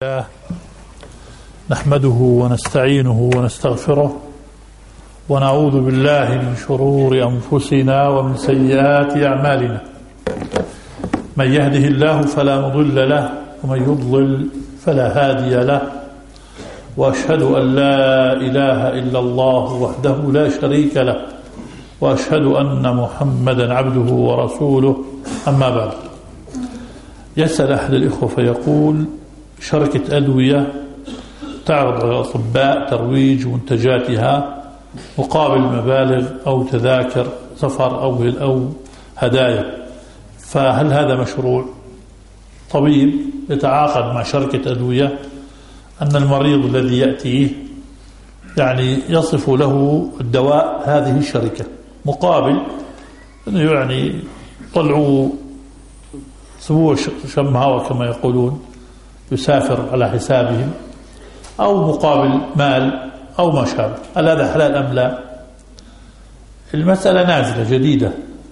نحمده ونستعينه ونستغفره ونعوذ بالله من شرور أنفسنا ومن سيئات أعمالنا. من يهده الله فلا مضل له ومن يضلل فلا هادي له، وأشهد أن لا إله إلا الله وحده لا شريك له، وأشهد أن محمدا عبده ورسوله. أما بعد، يسأل أحد الإخوة فيقول: شركة أدوية تعرض على الأطباء ترويج منتجاتها مقابل مبالغ أو تذاكر سفر أو هدايا، فهل هذا مشروع؟ طبيب يتعاقد مع شركة أدوية أن المريض الذي يأتيه يعني يصف له الدواء هذه الشركة مقابل أنه يعني طلعوا أسبوع شم هوا كما يقولون، يسافر على حسابهم، أو مقابل مال أو ما شابه. هل هذا حلال أم لا؟ المسألة نازلة جديدة،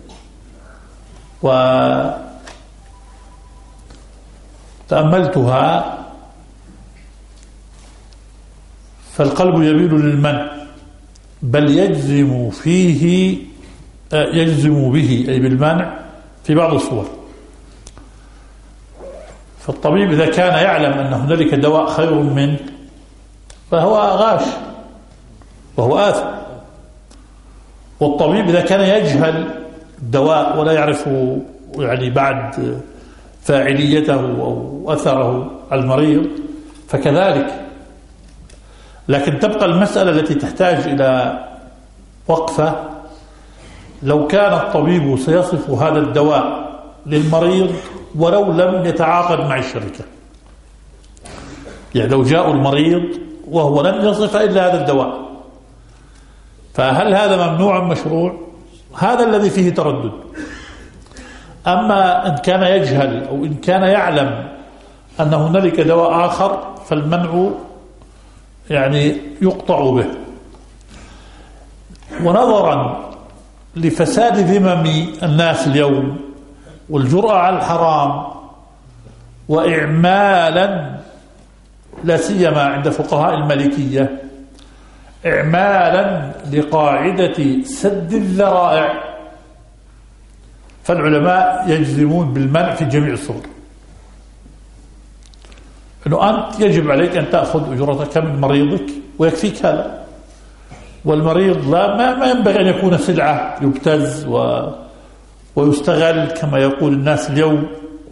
وتأملتها فالقلب يميل للمنع، بل يجزم به أي بالمنع في بعض الصور. فالطبيب إذا كان يعلم أن هنالك دواء خير منه فهو غاش وهو آثم، والطبيب إذا كان يجهل الدواء ولا يعرف يعني بعد فاعليته أو أثره على المريض فكذلك. لكن تبقى المسألة التي تحتاج إلى وقفة. لو كان الطبيب سيصف هذا الدواء للمريض ولو لم يتعاقد مع الشركة، يعني لو جاء المريض وهو لم يصف إلا هذا الدواء، فهل هذا ممنوع مشروع؟ هذا الذي فيه تردد. أما إن كان يجهل أو إن كان يعلم أن هنالك دواء آخر فالمنع يعني يقطع به. ونظرا لفساد ذمم الناس اليوم والجرأة على الحرام، وإعمالا لا سيما عند فقهاء المالكية إعمالا لقاعدة سد الذرائع، فالعلماء يجزمون بالمنع في جميع الصور. أنه أنت يجب عليك أن تأخذ أجرتك من مريضك ويكفيك هذا، والمريض ما ينبغي أن يكون سلعة يبتز ويستغل كما يقول الناس اليوم.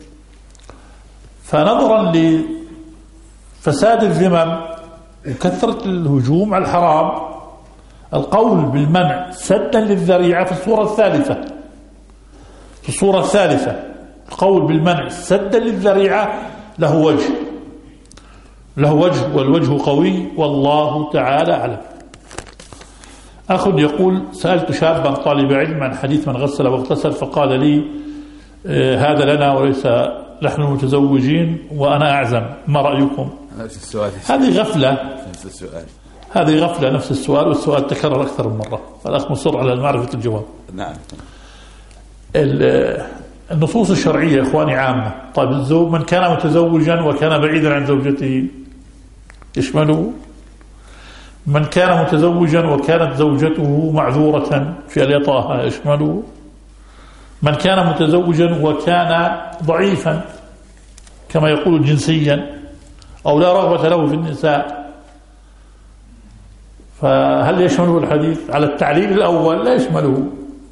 فنظرا لفساد الذمم وكثرة الهجوم على الحرام، القول بالمنع سدا للذريعة في الصورة الثالثة القول بالمنع سدا للذريعة له وجه والوجه قوي والله تعالى أعلم. أخ يقول: سألت شابا طالب علم عن حديث من غسل واغتسل فقال لي هذا لنا وليس نحن متزوجين وأنا أعزم، ما رأيكم؟ هذه غفلة نفس السؤال، والسؤال تكرر أكثر من مرة. الأخ مصر على معرفة الجواب. نعم. النصوص الشرعية إخواني عامة. طيب الزوج من كان متزوجا وكان بعيدا عن زوجته يشمله، من كان متزوجا وكانت زوجته معذورة في اليطاها يشمله، من كان متزوجا وكان ضعيفا كما يقول جنسيا أو لا رغبة له في النساء، فهل يشمله الحديث؟ على التعليل الأول لا يشمله،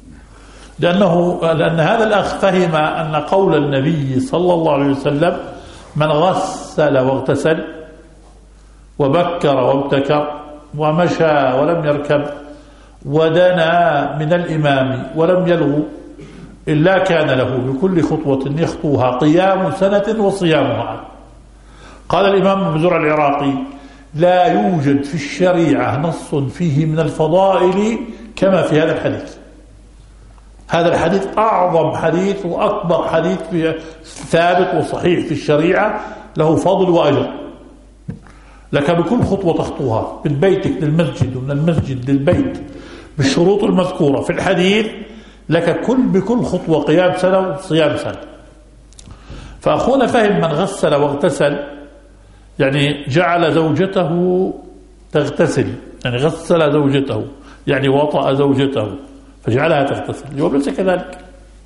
لأن هذا الأخ فهم أن قول النبي صلى الله عليه وسلم من غسل واغتسل وبكر وابتكر ومشى ولم يركب ودنا من الإمام ولم يلغو إلا كان له بكل خطوة يخطوها قيام سنة وصيامها. قال الإمام أبو زرع العراقي: لا يوجد في الشريعة نص فيه من الفضائل كما في هذا الحديث. هذا الحديث أعظم حديث وأكبر حديث ثابت وصحيح في الشريعة، له فضل وأجر لك بكل خطوة تخطوها من بيتك للمسجد ومن المسجد للبيت بالشروط المذكورة في الحديث، لك بكل خطوة قيام سنة وصيام سنة. فأخونا فهم من غسل واغتسل يعني جعل زوجته تغتسل، يعني غسل زوجته، يعني وطأ زوجته فجعلها تغتسل. اليوم ليس كذلك.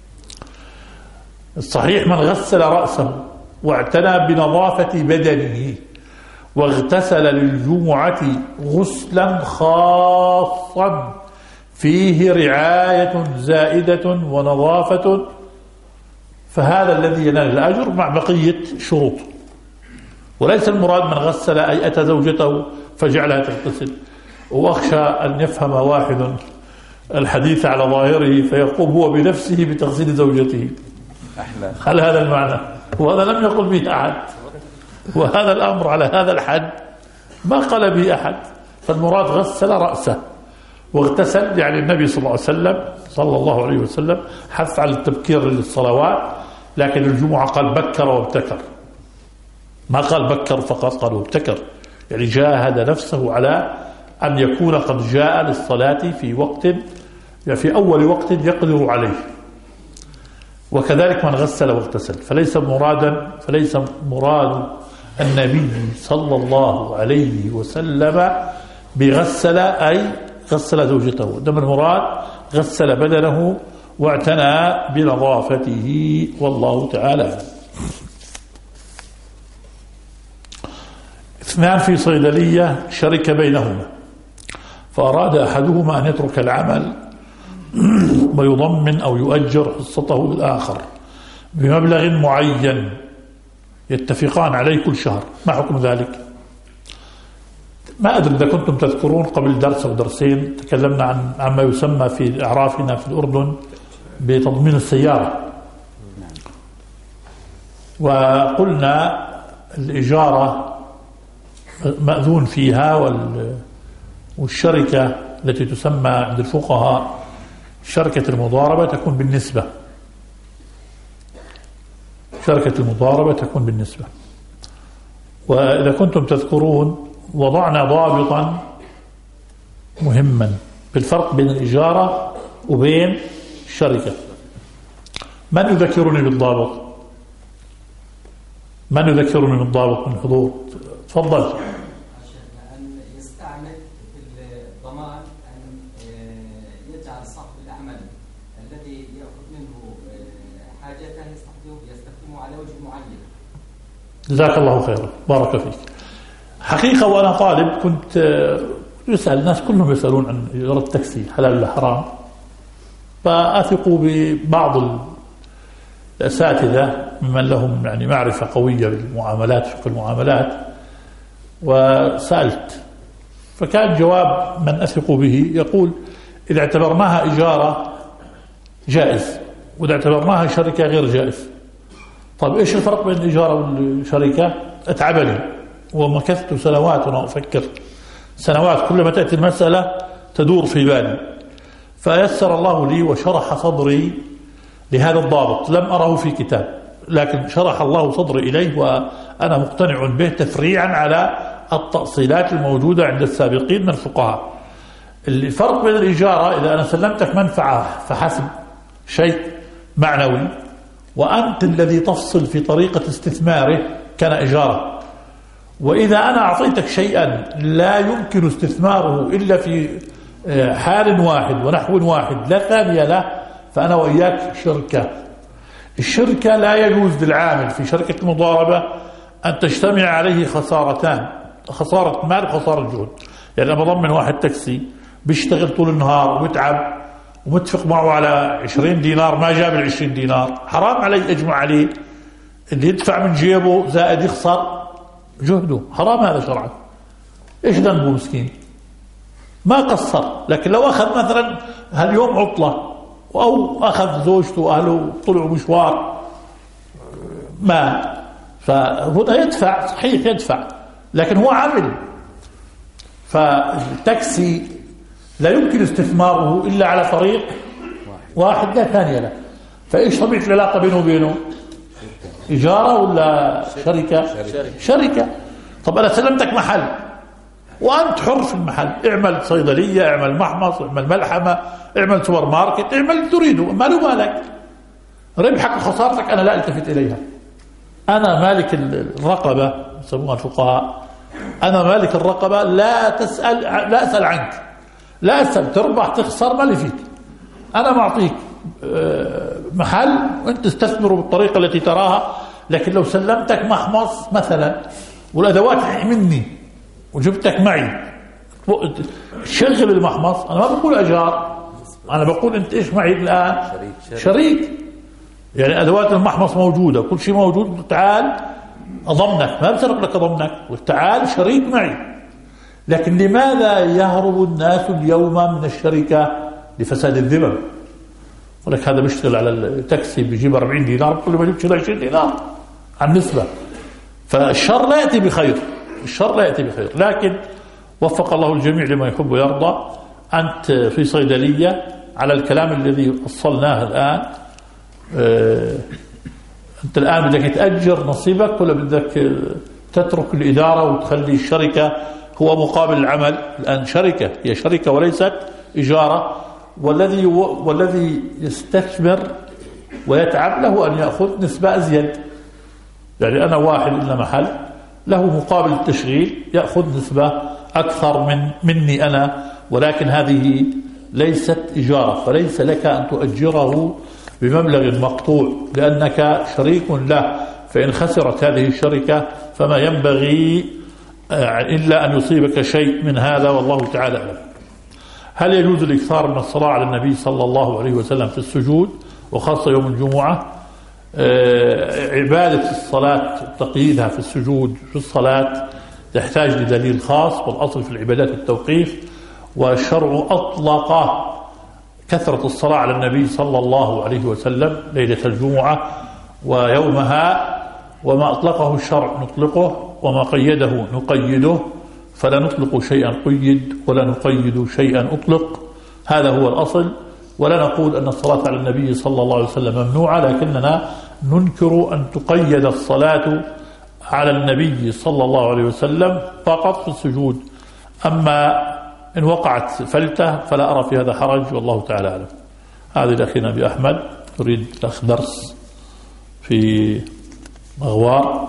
الصحيح من غسل رأسه واعتنى بنظافة بدنه واغتسل للجمعة غسلا خاصا فيه رعاية زائدة ونظافة، فهذا الذي ينال الأجر مع بقية شروط. وليس المراد من غسل أي أتى زوجته فجعلها تغتسل. وأخشى أن يفهم واحد الحديث على ظاهره فيقوم هو بنفسه بتغسيل زوجته. هل هذا المعنى؟ وهذا لم يقل به أحد، وهذا الأمر على هذا الحد ما قال به أحد. فالمراد غسل رأسه واغتسل، يعني النبي صلى الله عليه وسلم حث على التبكير للصلوات، لكن الجمعة قال بكر وابتكر، ما قال بكر فقط، قال وابتكر، يعني جاهد نفسه على أن يكون قد جاء للصلاة في وقت، يعني في أول وقت يقدر عليه. وكذلك من غسل واغتسل، فليس مراد النبي صلى الله عليه وسلم بغسل أي غسل زوجته، إنما المراد غسل بدنه واعتنى بنظافته، والله تعالى. اثنان في صيدلية شرك بينهما، فأراد أحدهما أن يترك العمل ويضمن أو يؤجر حصته للآخر بمبلغ معين يتفقان عليه كل شهر، ما حكم ذلك؟ ما أدري إذا كنتم تذكرون قبل درس أو درسين تكلمنا عن ما يسمى في أعرافنا في الأردن بتضمين السيارة، وقلنا الإجارة مأذون فيها، والشركة التي تسمى عند الفقهاء شركة المضاربة تكون بالنسبة، شركة المضاربة تكون بالنسبة. وإذا كنتم تذكرون وضعنا ضابطا مهما بالفرق بين الإجارة وبين الشركة. من يذكرني بالضابط؟ من يذكرني بالضابط من حضور؟ تفضل. أن يستعمل في الضمان أن يجعل صاحب العمل الذي يأخذ منه حاجته يستخدمه على وجه معين. جزاك الله خيرا، بارك فيك. حقيقة وأنا طالب كنت يسأل الناس، كلهم يسألون عن إجارة التاكسي حلال ولا حرام، فأثق ببعض الأساتذة ممن لهم يعني معرفة قوية بالمعاملات، في المعاملات، وسألت، فكان جواب من أثق به يقول إذا اعتبرناها إجارة جائز، وإذا اعتبرناها شركة غير جائز. طيب إيش الفرق بين الإجارة والشركة؟ أتعبني ومكثت سنوات وأنا أفكر، سنوات كلما تأتي المسألة تدور في بالي، فيسر الله لي وشرح صدري لهذا الضابط، لم أره في كتاب لكن شرح الله صدري إليه وأنا مقتنع به تفريعا على التأصيلات الموجودة عند السابقين من الفقهاء. الفرق بين الإجارة إذا أنا سلمتك منفعة فحسب، شيء معنوي، وأنت الذي تفصل في طريقة استثماره كان إجارة. وإذا أنا أعطيتك شيئا لا يمكن استثماره إلا في حال واحد ونحو واحد لا ثاني له، فأنا وإياك شركة. الشركة لا يجوز للعامل في شركة المضاربة أن تجتمع عليه خسارتان، خسارة مال وخسارة جهد. يعني أنا بضمن واحد تاكسي بيشتغل طول النهار ومتعب ومتفق معه على 20 دينار ما جاب 20 دينار، حرام علي أجمع عليه اللي يدفع من جيبه زائد يخسر جهده، حرام هذا شرعا. إيش ذنبه مسكين؟ ما قصر. لكن لو أخذ مثلا هاليوم عطلة أو أخذ زوجته وأهله طلعوا مشوار ما، فهنا يدفع، صحيح يدفع، لكن هو عمل. فالتاكسي لا يمكن استثماره إلا على طريق واحد لا ثاني له. فإيش طبيعة العلاقة بينه وبينه؟ إجارة ولا شركة؟ شركة. طب أنا سلمتك محل وأنت حر في المحل، اعمل صيدلية، اعمل محمص، اعمل ملحمة، اعمل سوبر ماركت، اعمل تريده، ما له مالك، ربحك وخسارتك أنا لا التفت إليها. أنا مالك الرقبة يسموها الفقهاء، أنا مالك الرقبة، لا أسأل عنك، لا أسأل تربح تخسر ما لي فيك، أنا معطيك محل وأنت تستثمره بالطريقة التي تراها. لكن لو سلمتك محمص مثلا والأدوات مني وجبتك معي شغل المحمص، أنا ما بقول أجار، أنا بقول أنت إيش معي الآن؟ شريك. يعني أدوات المحمص موجودة، كل شيء موجود، تعال أضمنك، ما بسرق لك أضمنك، وتعال شريك معي. لكن لماذا يهرب الناس اليوم من الشركة؟ لفساد الذمم. ولك هذا بيشتغل على التاكسي بيجيب 40 دينار، كل ما يجيب 20 دينار عن نسبة. فالشر لا يأتي بخير، الشر لا يأتي بخير. لكن وفق الله الجميع لما يحب ويرضى. أنت في صيدلية على الكلام الذي وصلناه الآن، أنت الآن بدك تأجر نصيبك ولا بدك تترك الإدارة وتخلي الشركة هو مقابل العمل؟ الآن شركة، هي شركة وليست إجارة. والذي يستثمر ويتعب له أن يأخذ نسبة أزيد. يعني أنا واحد إلا محل له مقابل التشغيل يأخذ نسبة أكثر مني أنا، ولكن هذه ليست إجارة، فليس لك أن تؤجره بمبلغ مقطوع لأنك شريك له. فإن خسرت هذه الشركة فما ينبغي إلا أن يصيبك شيء من هذا، والله تعالى أعلم. هل يجوز الإكثار من الصلاة على النبي صلى الله عليه وسلم في السجود وخاصة يوم الجمعة؟ عبادة الصلاة تقييدها في السجود في الصلاة تحتاج لدليل خاص، والأصل في العبادات التوقيف، والشرع أطلق كثرة الصلاة على النبي صلى الله عليه وسلم ليلة الجمعة ويومها، وما أطلقه الشرع نطلقه وما قيده نقيده، فلا نطلق شيئا قيد ولا نقيد شيئا أطلق. هذا هو الأصل. ولا نقول أن الصلاة على النبي صلى الله عليه وسلم ممنوعة، لكننا ننكر أن تقيد الصلاة على النبي صلى الله عليه وسلم فقط في السجود. أما إن وقعت فلتة فلا أرى في هذا حرج، والله تعالى أعلم. هذه الأخينا بأحمد تريد أخذ درس في مغوار.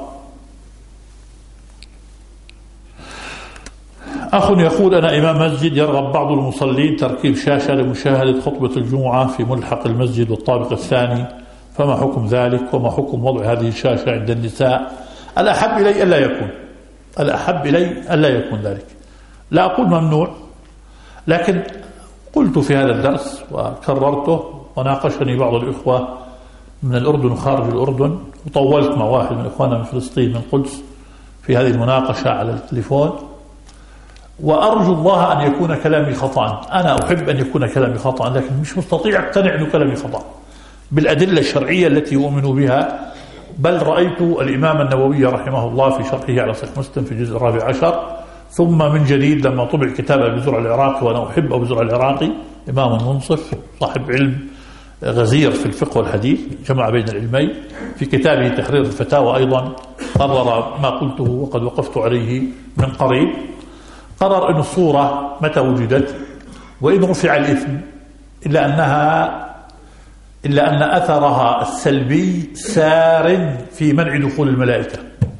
أخ يقول: أنا إمام مسجد، يرغب بعض المصلين تركيب شاشة لمشاهدة خطبة الجمعة في ملحق المسجد والطابق الثاني، فما حكم ذلك؟ وما حكم وضع هذه الشاشة عند النساء؟ الأحب إلي ألا يكون، الأحب إلي ألا يكون ذلك. لا أقول ممنوع، لكن قلت في هذا الدرس وكررته، وناقشني بعض الإخوة من الأردن وخارج الأردن، وطولت مع واحد من إخواننا من فلسطين من القدس في هذه المناقشة على التليفون. وأرجو الله أن يكون كلامي خطأ. أنا أحب أن يكون كلامي خطأ، لكن مش مستطيع أقتنع أن كلامي خطأ بالأدلة الشرعية التي يؤمن بها. بل رأيت الإمام النووي رحمه الله في شرحه على صحيح مسلم في الجزء 14، ثم من جديد لما طبع كتاب أبي زرع العراقي، وأنا أحب أبي زرع العراقي إمام منصف صاحب علم غزير في الفقه والحديث، جمع بين العلمين، في كتابه تحرير الفتاوى أيضا قرر ما قلته وقد وقفت عليه من قريب. قرر أن الصورة متى وجدت وإن رفع الإثم إلا أن أثرها السلبي سار في منع دخول الملائكة.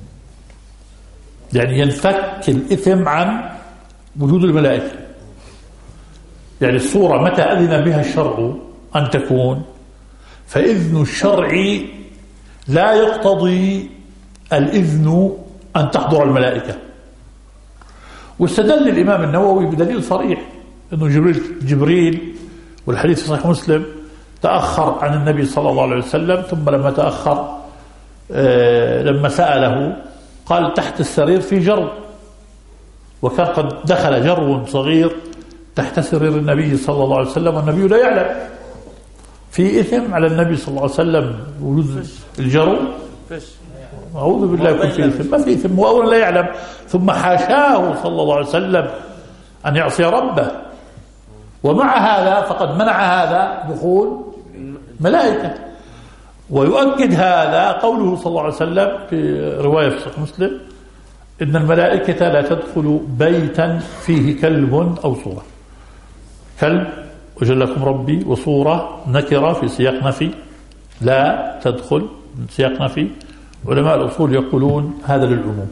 يعني ينفك الإثم عن وجود الملائكة. يعني الصورة متى أذن بها الشرع أن تكون، فإذن الشرع لا يقتضي الإذن أن تحضر الملائكة. واستدل الإمام النووي بدليل صريح أنه جبريل والحديث في صحيح مسلم تأخر عن النبي صلى الله عليه وسلم، ثم لما تأخر لما سأله قال: تحت السرير في جرو، وكان قد دخل جرو صغير تحت سرير النبي صلى الله عليه وسلم والنبي لا يعلم. في إثم على النبي صلى الله عليه وسلم وجود الجرو؟ أعوذ بالله يكون في إثم، ما في إثم، وأولا لا يعلم، ثم حاشاه صلى الله عليه وسلم أن يعصي ربه، ومع هذا فقد منع هذا دخول ملائكة. ويؤكد هذا قوله صلى الله عليه وسلم في رواية في صحيح مسلم: إن الملائكة لا تدخل بيتا فيه كلب أو صورة. كلب وجلكم ربي، وصورة نكرة في سياق نفي، لا تدخل من سياق نفي، علماء الأصول يقولون هذا للعموم،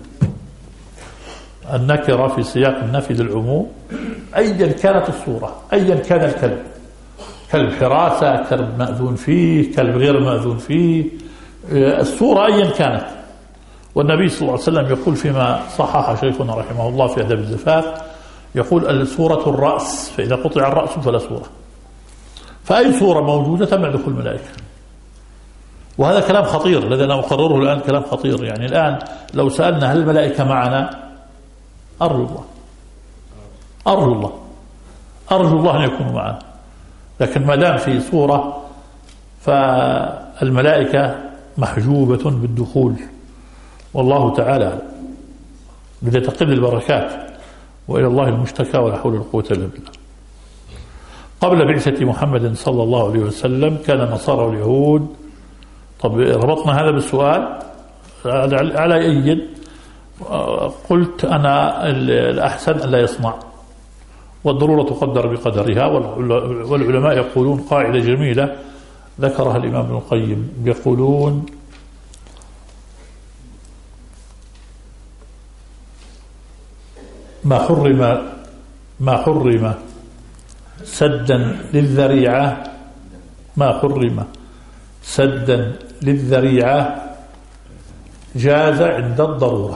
النكرة في سياق النفي للعموم أيا كانت الصورة، أيا كان الكلب، كلب حراسة، كلب مأذون فيه، كلب غير مأذون فيه، الصورة أيا كانت. والنبي صلى الله عليه وسلم يقول فيما صحح شيخنا رحمه الله في أدب الزفاف، يقول الصورة الرأس، فإذا قطع الرأس فلا صورة. فأي صورة موجودة تمنع دخول الملائكة. وهذا كلام خطير الذي أنا أقرره الآن، كلام خطير. يعني الآن لو سألنا هل الملائكة معنا، أرجو الله أن يكونوا معنا، لكن ما دام في صورة فالملائكة محجوبة بالدخول، والله تعالى لتقل البركات، وإلى الله المشتكى ولا حول ولا قوة إلا بالله. قبل بعثة محمد صلى الله عليه وسلم كان النصارى واليهود. طب ربطنا هذا بالسؤال على أي؟ قلت أنا الأحسن أن لا يصنع، والضرورة تقدر بقدرها. والعلماء يقولون قاعدة جميلة ذكرها الإمام ابن القيم، يقولون ما حرم سدا للذريعة، ما حرم سدا للذريعة جاز عند الضرورة.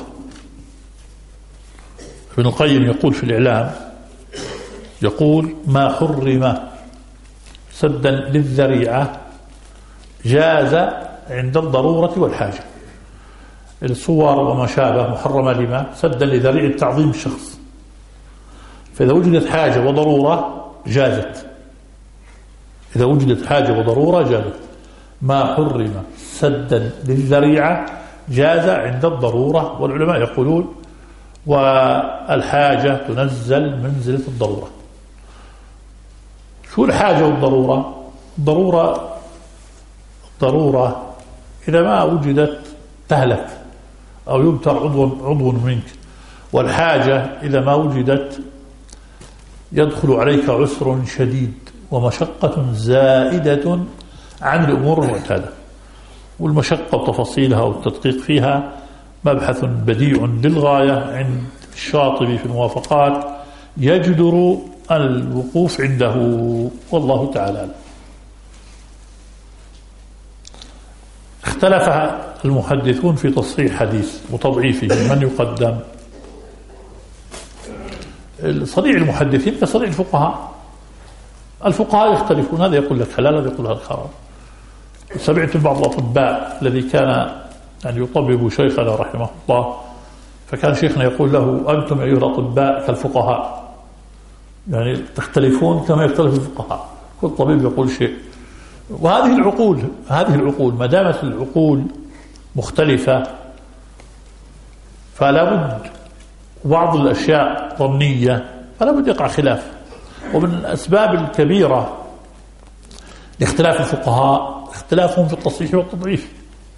ابن القيم يقول في الإعلام، يقول ما حرم سدا للذريعة جاز عند الضرورة والحاجة. الصور وما شابه محرمة لما؟ سدا لذريعة تعظيم الشخص، فإذا وجدت حاجة وضرورة جازت، إذا وجدت حاجة وضرورة جازت. ما حرم سدا للذريعة جاز عند الضرورة. والعلماء يقولون والحاجة تنزل منزلة الضرورة. شو الحاجة والضرورة؟ ضرورة إذا ما وجدت تهلك أو يبتر عضو منك، والحاجة إذا ما وجدت يدخل عليك عسر شديد ومشقة زائدة عن الأمور المعتادة. والمشقة وتفاصيلها والتدقيق فيها مبحث بديع للغاية عند الشاطبي في الموافقات، يجدر الوقوف عنده، والله تعالى. اختلف المحدثون في تصحيح حديث وتضعيفه، من يقدم؟ صريح المحدثين كصريح الفقهاء. الفقهاء يختلفون، هذا يقول لك حلال، هذا يقول هذا حرام. سمعت بعض الأطباء الذي كان يعني يطبب شيخنا رحمه الله، فكان شيخنا يقول له أنتم أيها الأطباء كالفقهاء، يعني تختلفون كما يختلف الفقهاء، كل طبيب يقول شيء. وهذه العقول ما دامت العقول مختلفة فلا بد، بعض الأشياء ظنية فلا بد يقع خلاف. ومن الأسباب الكبيرة لاختلاف الفقهاء اختلافهم في التصحيح والتضعيف،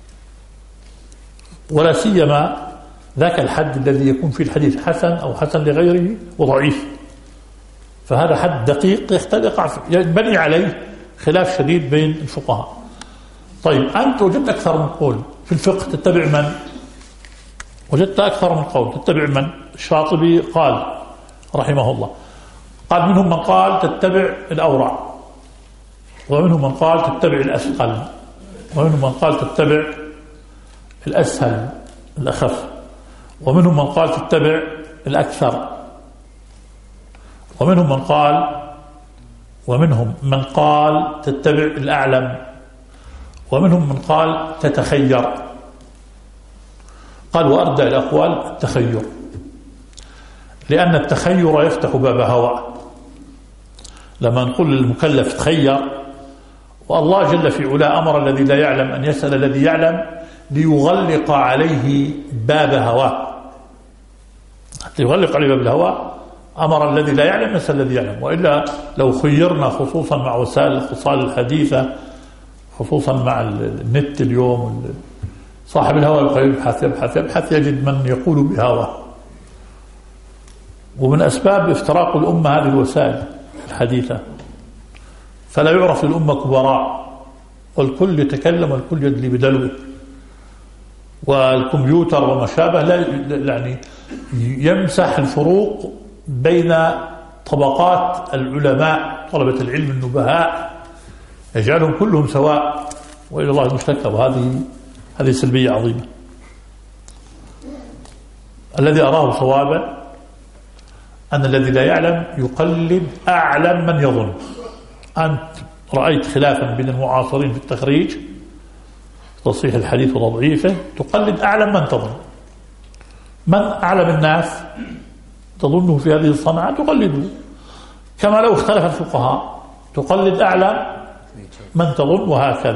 ولا سيما ذاك الحد الذي يكون فيه الحديث حسن أو حسن لغيره وضعيف، فهذا حد دقيق ينبني عليه خلاف شديد بين الفقهاء. طيب أنت وجدت أكثر من قول في الفقه، تتبع من؟ وجدت أكثر من قول، تتبع من؟ الشاطبي قال رحمه الله، قال منهم من قال تتبع الأورع، ومنهم من قال تتبع الأثقل، ومنهم من قال تتبع الأسهل الأخف، ومنهم من قال تتبع الأكثر، ومنهم من قال تتبع الأعلم، ومنهم من قال تتخير. قال وأردى الأقوال التخير، لأن التخير يفتح باب هوى. لما نقول للمكلف تخير، والله جل في علا أمر الذي لا يعلم أن يسأل الذي يعلم ليغلق عليه باب هواه، حتى يغلق عليه باب الهوى أمر الذي لا يعلم يسأل الذي يعلم. وإلا لو خيرنا خصوصا مع وسائل الاتصال الحديثة، خصوصا مع النت اليوم، صاحب الهوى يبحث يجد من يقول بهواه. ومن أسباب افتراق الأمة هذه الوسائل الحديثة، فلا يعرف الأمة كبراء، والكل يتكلم والكل يدلي بدلوه. والكمبيوتر وما شابه لا يعني يمسح الفروق بين طبقات العلماء طلبة العلم النبهاء، يجعلهم كلهم سواء وإلى الله المشتكى. وهذه سلبية عظيمة. الذي أراه صوابا أن الذي لا يعلم يقلد أعلم من يظن. أنت رأيت خلافا بين المعاصرين في التخريج تصحيح الحديث وتضعيفه، تقلد أعلم من تظن. من أعلم الناس تظنه في هذه الصنعة تقلده، كما لو اختلف الفقهاء تقلد أعلم من تظن،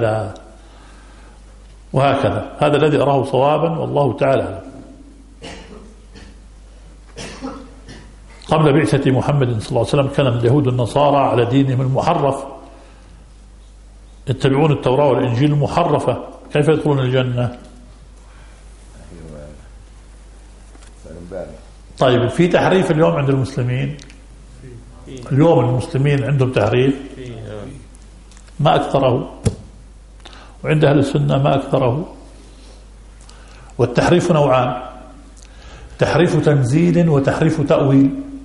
وهكذا. هذا الذي أراه صوابا والله تعالى أعلم. قبل بعثة محمد صلى الله عليه وسلم كان اليهود النصارى على دينهم المحرف، يتبعون التوراة والإنجيل المحرفة، كيف يدخلون الجنة؟ طيب في تحريف اليوم عند المسلمين؟ اليوم المسلمين عندهم تحريف ما أكثره، وعند أهل السنة ما أكثره. والتحريف نوعان: تحريف تنزيل وتحريف تأويل.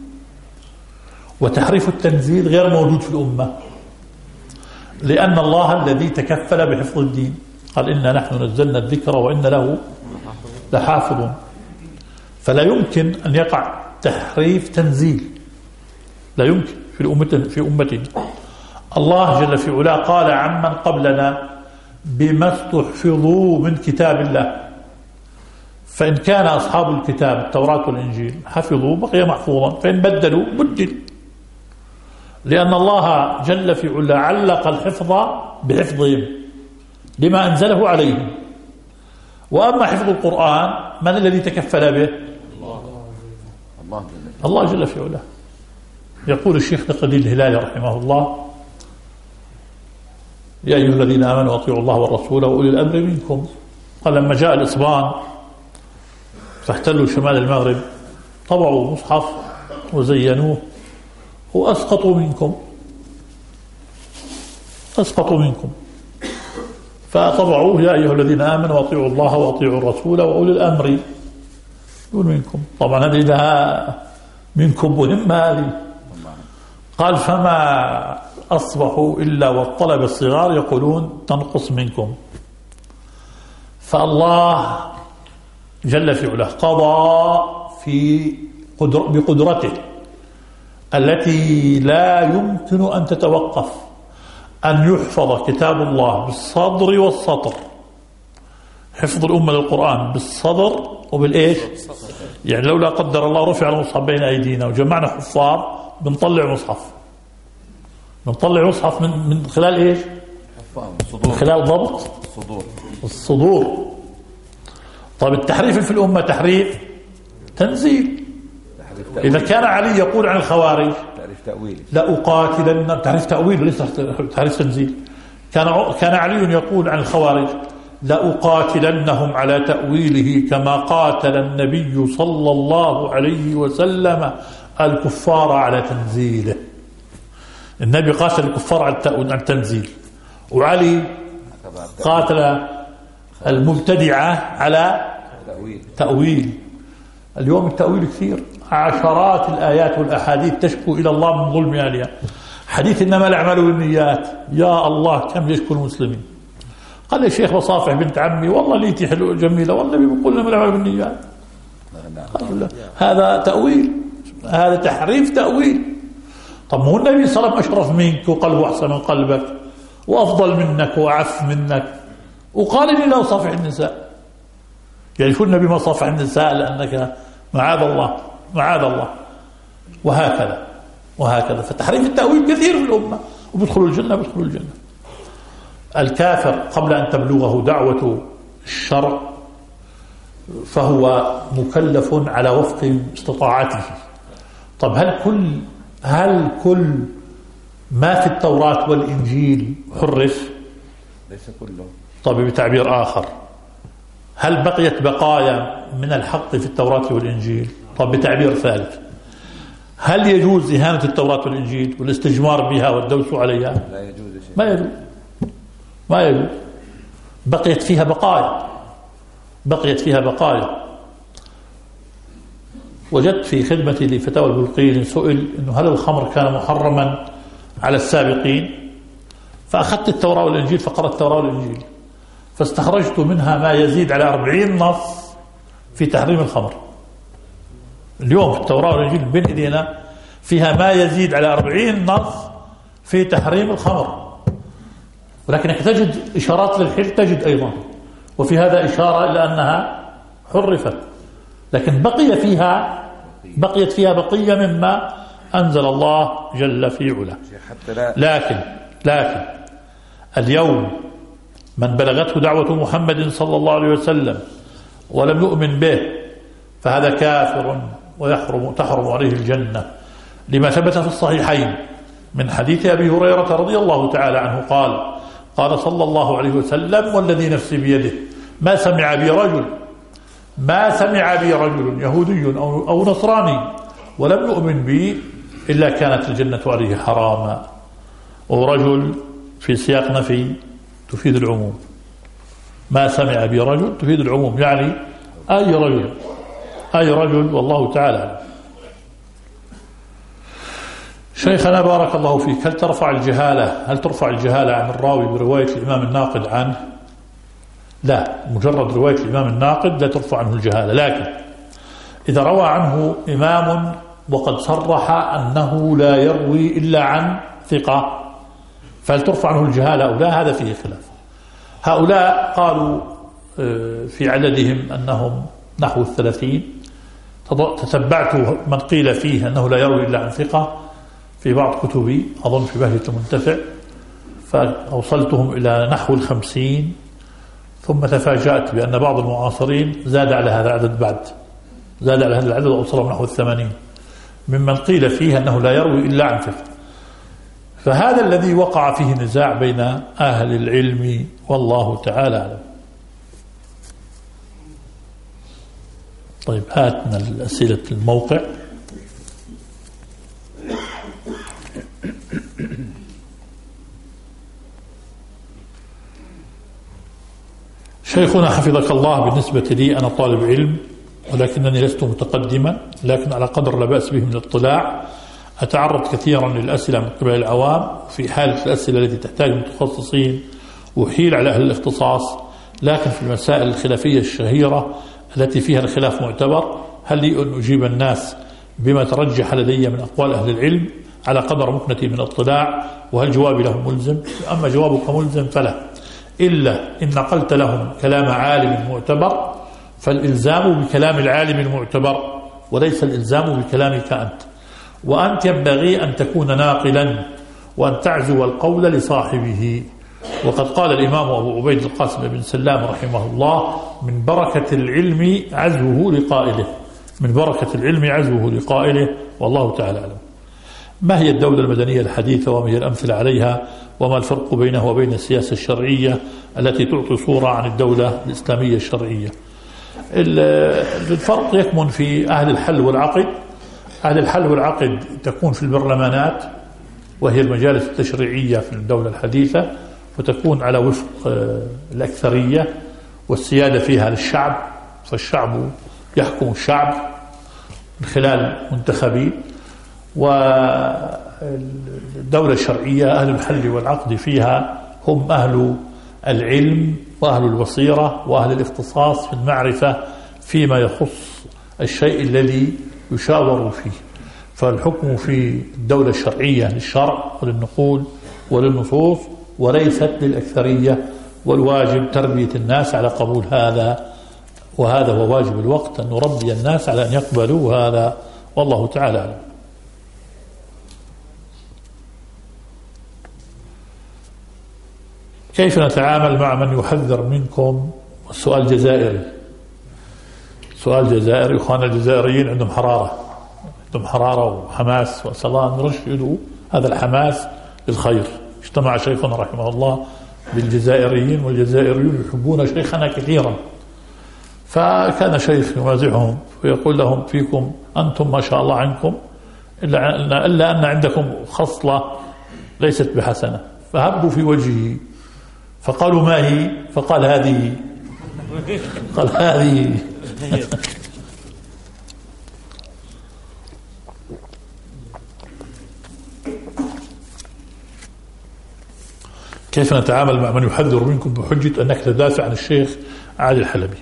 وتحريف التنزيل غير موجود في الأمة، لأن الله الذي تكفل بحفظ الدين قال إنا نحن نزلنا الذكر وإن له لحافظ. فلا يمكن أن يقع تحريف تنزيل، لا يمكن في أمتنا. الله جل في علاه قال عمن قبلنا بما استحفظوا من كتاب الله، فإن كان أصحاب الكتاب التوراة والإنجيل حفظوا بقي محفوظا، فإن بدلوا بدل، لأن الله جل في علاه علق الحفظ بحفظهم لما أنزله عليهم. وأما حفظ القرآن من الذي تكفل به؟ الله جل في علاه. يقول الشيخ نقدي الهلالي رحمه الله: يا أيها الذين آمنوا أطيعوا الله والرسول وأولي الأمر منكم. قال لما جاء الإصبان فاحتلوا شمال المغرب طبعوا مصحف وزينوه وأسقطوا منكم فطبعوه: يا أيها الذين آمنوا أطيعوا الله وأطيعوا الرسول وأولي الأمر منكم. طبعا هذه لها منكم مهمة هذه. قال: فما أصبحوا إلا والطلبة الصغار يقولون تنقص منكم. فالله جل في علاه قضى بقدرته التي لا يمكن أن تتوقف أن يحفظ كتاب الله بالصدر والسطر. حفظ الأمة للقرآن بالصدر وبالإيش؟ يعني لولا قدر الله رفع المصحف بين أيدينا وجمعنا حفاظ بنطلع مصحف من خلال إيش؟ من خلال ضبط الصدور. طيب التحريف في الأمة تحريف تنزيل. إذا كان علي يقول عن الخوارج لا أقاتلن، تحريف تأويل ليس تحريف تنزيل. كان علي يقول عن الخوارج لا أقاتلنهم على تأويله كما قاتل النبي صلى الله عليه وسلم الكفار على تنزيله. النبي قاتل الكفار على التنزيل، وعلي قاتل المبتدعة على تأويل. اليوم التأويل كثير، عشرات الآيات والأحاديث تشكو إلى الله من ظلم أهلها. حديث إنما الأعمال بالنيات، يا الله كم يشكو المسلمين. قال لي الشيخ بصافح بنت عمي والله ليتي حلوة جميلة والله بيقول إنما الأعمال بالنيات. هذا تأويل، هذا تحريف تأويل. طب هو النبي صلى الله عليه وسلم أشرف منك وقلبه أحسن من قلبك وأفضل منك وأعف منك، وقال إني لا أصافح النساء. يعني شو النبي ما صافح النساء لأنك معاذ الله. وهكذا. فتحريف التأويل كثير في الأمة، وبيدخلوا الجنة. الكافر قبل أن تبلغه دعوة الشرع فهو مكلف على وفق استطاعته. طب هل كل ما في التوراة والإنجيل حرف؟ ليس كله. طب بتعبير آخر، هل بقيت بقايا من الحق في التوراة والإنجيل؟ طب بتعبير ثالث، هل يجوز إهانة التوراة والإنجيل والاستجمار بها والدوس عليها؟ لا يجوز شيء. ما يجوز. بقيت فيها بقايا، بقيت فيها بقايا. وجدت في خدمتي لفتاوى البلقين سئل إنه هل الخمر كان محرما على السابقين؟ فأخذت التوراة والإنجيل فقرأت التوراة والإنجيل فاستخرجت منها ما يزيد على 40 نص في تحريم الخمر. اليوم في التوراة والإنجيل بين إيدينا فيها ما يزيد على 40 نص في تحريم الخمر، ولكنك تجد إشارات للحل، تجد أيضا وفي هذا إشارة إلى أنها حرفت، لكن بقيت فيها بقية مما أنزل الله جل في علا. لكن اليوم من بلغته دعوة محمد صلى الله عليه وسلم ولم يؤمن به فهذا كافر تحرم عليه الجنة، لما ثبت في الصحيحين من حديث أبي هريرة رضي الله تعالى عنه قال صلى الله عليه وسلم والذي نفسي بيده ما سمع بي رجل يهودي أو نصراني ولم يؤمن بي إلا كانت الجنة عليه حراما. ورجل في سياق نفي تفيد العموم، ما سمع بي رجل تفيد العموم، يعني أي رجل والله تعالى. شيخنا بارك الله فيك، هل ترفع الجهالة عن الراوي برواية الإمام الناقد عنه؟ لا، مجرد رواية الإمام الناقد لا ترفع عنه الجهالة، لكن إذا روى عنه إمام وقد صرح أنه لا يروي إلا عن ثقة فهل ترفع عنه الجهالة أو لا؟ هذا فيه خلاف. هؤلاء قالوا في عددهم أنهم نحو 30. تتبعت من قيل فيه أنه لا يروي إلا عن ثقة في بعض كتبي، أظن في بهجة المنتفع، فأوصلتهم إلى نحو 50. ثم تفاجأت بأن بعض المعاصرين زاد على هذا العدد وأوصلهم نحو 80 ممن قيل فيه أنه لا يروي إلا عن ثقة. فهذا الذي وقع فيه نزاع بين أهل العلم والله تعالى أعلم. طيب هاتنا الأسئلة الموقع. شيخنا حفظك الله، بالنسبة لي أنا طالب علم ولكنني لست متقدما، لكن على قدر لا بأس به من الاطلاع أتعرض كثيرا للأسئلة من قبل العوام. في حالة الأسئلة التي تحتاج متخصصين أحيل على أهل الاختصاص، لكن في المسائل الخلافية الشهيرة التي فيها الخلاف معتبر هل لي أن أجيب الناس بما ترجح لدي من أقوال أهل العلم على قدر مكنتي من الاطلاع، وهل جوابي لهم ملزم؟ أما جوابك ملزم فلا، إلا إن نقلت لهم كلام عالم معتبر فالإلزام بكلام العالم المعتبر وليس الإلزام بكلامك أنت، وأنت ينبغي أن تكون ناقلا وأن تعزو القول لصاحبه. وقد قال الإمام أبو عبيد القاسم بن سلام رحمه الله من بركة العلم عزوه لقائله والله تعالى أعلم. ما هي الدولة المدنية الحديثة وما هي الأمثلة عليها وما الفرق بينها وبين السياسة الشرعية التي تعطي صورة عن الدولة الإسلامية الشرعية؟ الفرق يكمن في أهل الحل والعقد. أهل الحل والعقد تكون في البرلمانات وهي المجالس التشريعية في الدولة الحديثة، وتكون على وفق الأكثرية، والسيادة فيها للشعب، فالشعب يحكم الشعب من خلال منتخبين. والدولة الشرعية أهل الحل والعقد فيها هم أهل العلم وأهل البصيرة وأهل الاختصاص في المعرفة فيما يخص الشيء الذي يشاور فيه. فالحكم في الدولة الشرعية للشرع وللنقول وللنصوص وليست للأكثرية، والواجب تربية الناس على قبول هذا، وهذا هو واجب الوقت أن نربي الناس على أن يقبلوا هذا والله تعالى أعلم. كيف نتعامل مع من يحذر منكم؟ السؤال جزائري، سؤال جزائري. إخواننا الجزائريين عندهم حرارة وحماس، وأسأل الله أن نرشدوا هذا الحماس للخير. اجتمع شيخنا رحمه الله بالجزائريين والجزائريون يحبون شيخنا كثيرا، فكان شيخ يمازحهم ويقول لهم فيكم أنتم ما شاء الله عنكم إلا أن عندكم خصلة ليست بحسنة، فهبوا في وجهه فقالوا ما هي؟ فقال هذه. قال هذه كيف نتعامل مع من يحذر منكم بحجة أنك تدافع عن الشيخ عادل الحلبي؟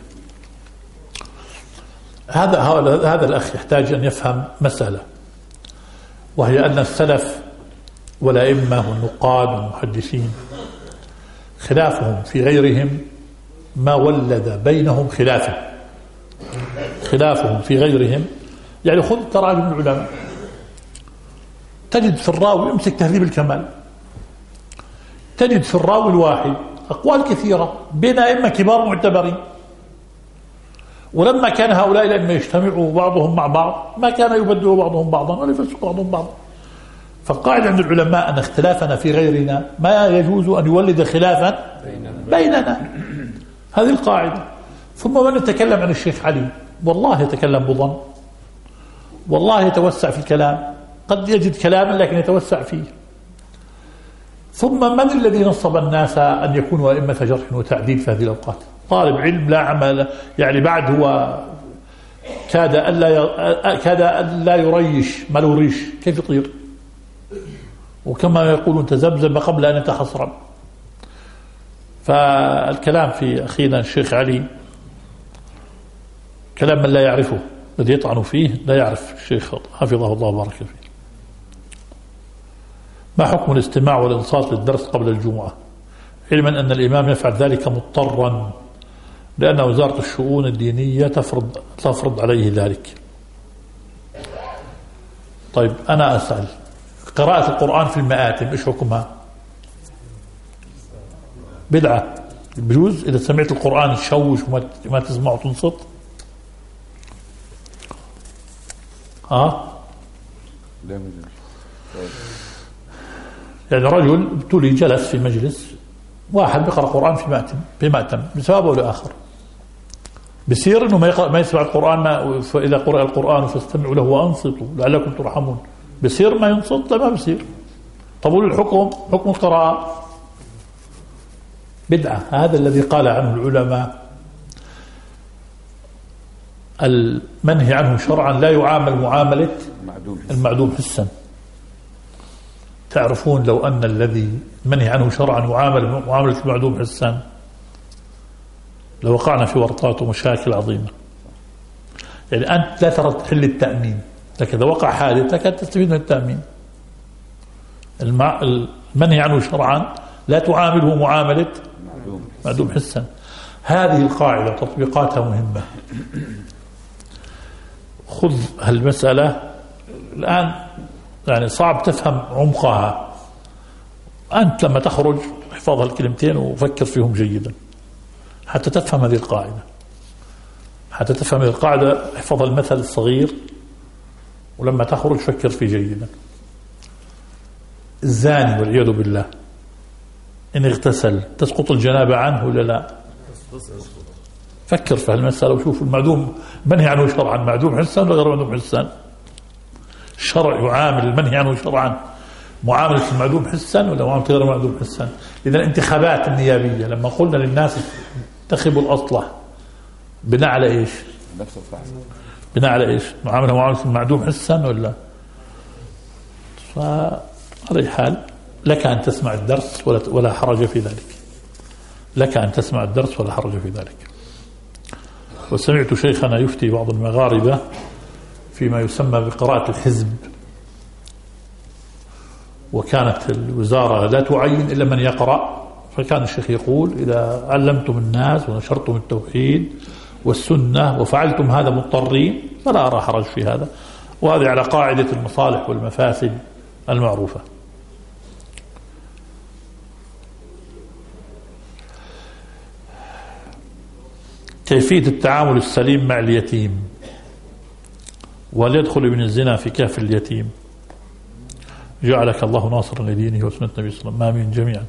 هذا الأخ يحتاج أن يفهم مسألة، وهي أن السلف والأئمة والنقاد والمحدثين خلافهم في غيرهم ما ولد بينهم خلافا. خلافهم في غيرهم يعني خذ تراجم العلماء، تجد في الراوي، امسك تهذيب الكمال، تجد في الراوي الواحد أقوال كثيرة بين أئمة كبار معتبرين، ولما كان هؤلاء الأئمة يجتمعوا بعضهم مع بعض ما كان يبدل بعضهم بعضا ولا يفسق بعضهم بعضا. فالقاعدة عند العلماء أن اختلافنا في غيرنا ما يجوز أن يولد خلافا بيننا. هذه القاعدة. ثم من يتكلم عن الشيخ علي والله يتكلم بظن، والله يتوسع في الكلام، قد يجد كلاما لكن يتوسع فيه. ثم من الذي نصب الناس أن يكونوا أئمة جرح وتعديل في هذه الأوقات؟ طالب علم لا عمل، يعني بعد هو كاد ألا يريش ما له ريش، كيف يطير؟ وكما يقولون تزمزم قبل أن يتحصرم. فالكلام في أخينا الشيخ علي كلام من لا يعرفه، الذي يطعن فيه لا يعرف الشيخ حفظه الله وبارك فيه. ما حكم الاستماع والانصات للدرس قبل الجمعة، علما أن الإمام يفعل ذلك مضطرا لأن وزارة الشؤون الدينية تفرض عليه ذلك؟ طيب أنا أسأل، قراءة القرآن في المآتم إيش حكمها؟ بدعة؟ بجوز إذا سمعت القرآن تشوش وما تسمع وتنصت؟ يعني رجل ابتلي جلس في مجلس واحد بيقرأ قرآن في مأتم بسبب ولا آخر، بصير إنه ما يسمع القرآن، إذا قرأ القرآن فاستمعوا له وأنصتوا لعلكم ترحمون، بصير ما ينصت؟ ما بصير. طب الحكم حكم القراءة بدعة. هذا الذي قال عنه العلماء المنهي عنه شرعا لا يعامل معاملة المعدوم حسا. تعرفون لو أن الذي منهي عنه شرعا يعامل معاملة المعدوم حسا لوقعنا في ورطات ومشاكل عظيمة. يعني أنت لا ترى تحل التأمين، لكن إذا وقع حادث لك تستفيد من التأمين. المنهي عنه شرعا لا تعامله معاملة معدوم حسا. هذه القاعدة تطبيقاتها مهمة. خذ هالمسألة الآن، يعني صعب تفهم عمقها، أنت لما تخرج احفظ الكلمتين وفكر فيهم جيدا حتى تفهم هذه القاعدة. حتى تفهم هذه القاعدة احفظ المثل الصغير ولما تخرج فكر فيه جيدا. الزاني والعياذ بالله إن اغتسل تسقط الجنابة عنه ولا لا؟ فكر في هالمسألة وشوف المعدوم منهي عنه شرعا معدوم حسان ولا غير معدوم حسان. الشرع يعامل المنهي عنه شرعا معاملة المعدوم حسان ولا معاملة غير معدوم حسان؟ إذا الانتخابات النيابية لما قلنا للناس انتخبوا الأصلح بناء على إيش؟ بناء على إيش؟ معاملة المعدوم حسان ولا؟ فعلى أي حال لك أن تسمع الدرس ولا حرج في ذلك. لك أن تسمع الدرس ولا حرج في ذلك. وسمعت شيخنا يفتي بعض المغاربة فيما يسمى بقراءة الحزب، وكانت الوزارة لا تعين إلا من يقرأ، فكان الشيخ يقول إذا علمتم الناس ونشرتم التوحيد والسنة وفعلتم هذا مضطرين فلا أرى حرج في هذا. وهذه على قاعدة المصالح والمفاسد المعروفة. كيفية التعامل السليم مع اليتيم، وهل يدخل ابن الزنا في كهف اليتيم؟ جعلك الله ناصرا لدينه وسنة النبي صلى الله عليه وسلم. آمين جميعا.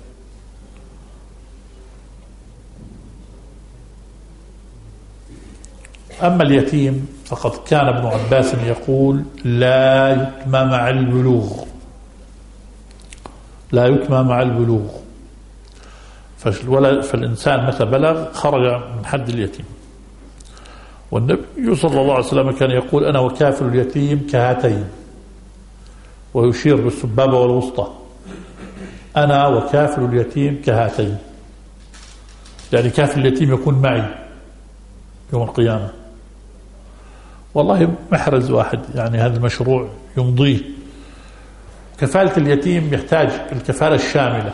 أما اليتيم فقد كان ابن عباس يقول لا يتمى مع البلوغ، لا يتمى مع البلوغ. فالإنسان متى بلغ خرج من حد اليتيم. والنبي صلى الله عليه وسلم كان يقول: أنا وكافل اليتيم كهاتين، ويشير بالسبابة والوسطى. أنا وكافل اليتيم كهاتين، يعني كافل اليتيم يكون معي يوم القيامة. والله محرز واحد يعني هذا المشروع يمضيه. كفالة اليتيم يحتاج الكفالة الشاملة،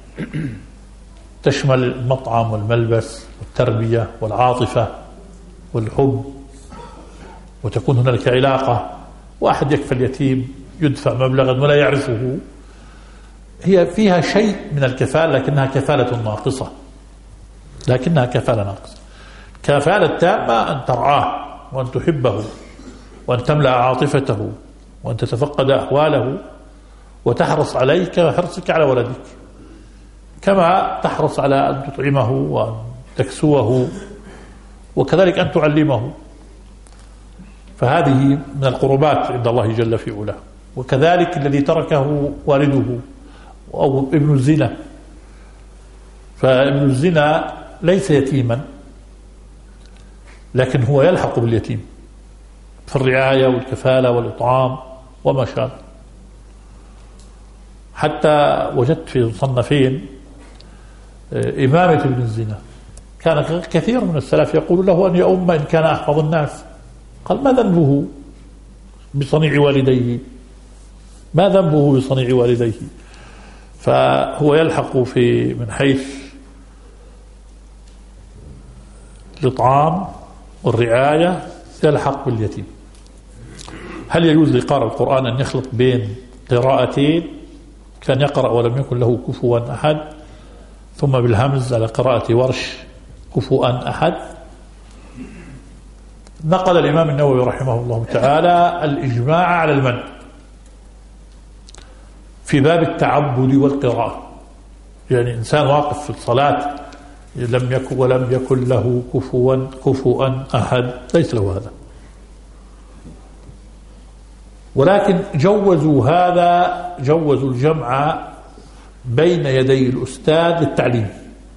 تشمل المطعم والملبس والتربية والعاطفة والحب، وتكون هناك علاقة. واحد يكفل اليتيم يدفع مبلغا ولا يعرفه، هي فيها شيء من الكفالة لكنها كفالة ناقصة، كفالة تامة أن ترعاه وأن تحبه وأن تملأ عاطفته وأن تتفقد أحواله وتحرص عليه كحرصك على ولدك، كما تحرص على أن تطعمه وأن تكسوه وكذلك أن تعلمه. فهذه من القربات عند الله جل في علاه. وكذلك الذي تركه والده أو ابن الزنا، فابن الزنا ليس يتيما لكن هو يلحق باليتيم في الرعاية والكفالة والإطعام وما شابه. حتى وجدت في مصنفين إمامة ابن الزنا، كان كثير من السلف يقول له: أن يا أم إن كان أحفظ الناس. قال: ما ذنبه بصنيع والديه؟ ما ذنبه بصنيع والديه؟ فهو يلحق في من حيث الإطعام والرعاية، يلحق باليتيم. هل يجوز لقارئ القرآن أن يخلط بين قراءتين؟ كان يقرأ ولم يكن له كفوا أحد، ثم بالهمز على قراءة ورش كفوا أحد. نقل الإمام النووي رحمه الله تعالى الإجماع على المنع في باب التعبد والقراءة، يعني إنسان واقف في الصلاة ولم يكن له كفوا أحد، ليس له هذا. ولكن جوزوا الجمع بين يدي الأستاذ للتعليم.